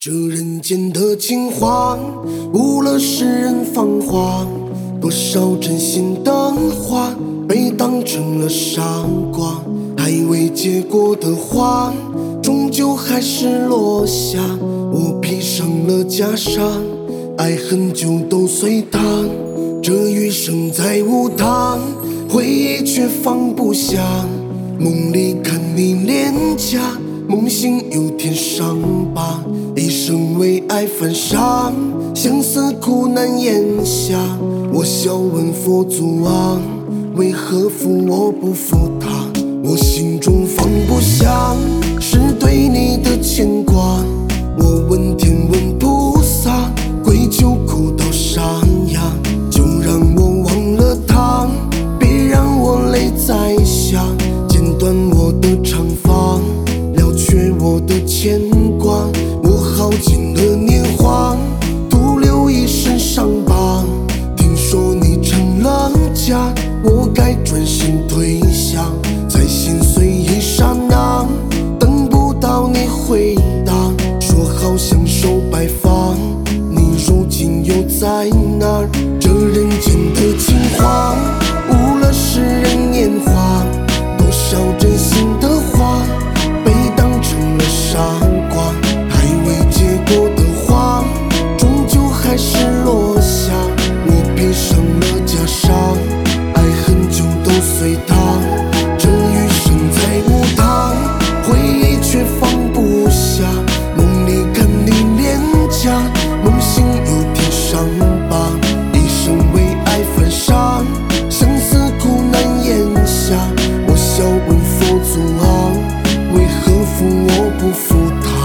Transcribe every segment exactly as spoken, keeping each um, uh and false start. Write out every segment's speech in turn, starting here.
这人间的情话，误了世人芳华。多少真心的话，被当成了傻瓜。还未结果的花，终究还是落下。我披上了袈裟，爱恨就都随他。这余生再无他，回忆却放不下。梦里看你脸颊，梦醒有添伤疤。一生为爱犯傻，相思苦难咽下。我笑问佛祖啊，为何负我不负他？我心中放不下，是对你的牵挂。我问天问菩萨，跪求苦到沙哑。就让我忘了他，别让我泪再下。剪断我的长发，了却我的牵挂。我耗尽了年华，徒留一身伤疤。听说你成了家，我该转身退下。在心碎一刹那，等不到你回答。说好相守白发，你如今又在哪儿？这人间的情话，误了世人年华。多少真心的话，被当成了傻瓜。还未结果的花，终究还是落下。我披上了袈裟，爱恨就都随他。这余生再无他，回忆却放不下。梦里看你脸颊，梦醒有添伤疤。一生为爱犯傻，相思苦难咽下。我笑问佛祖啊，为何负我不负他？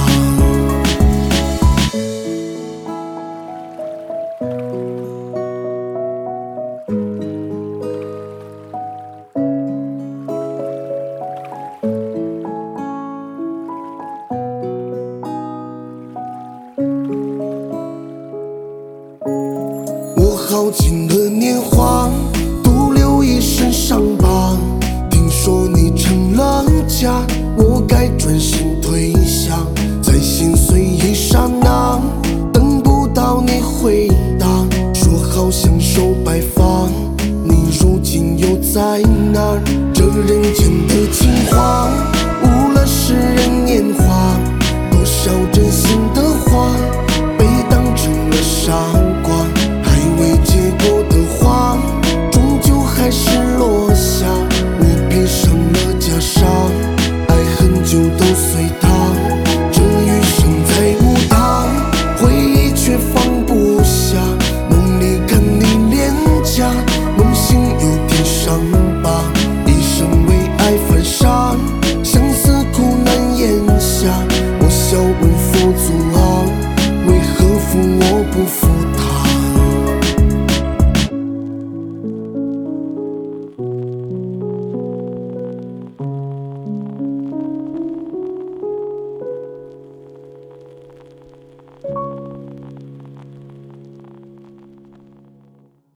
我耗尽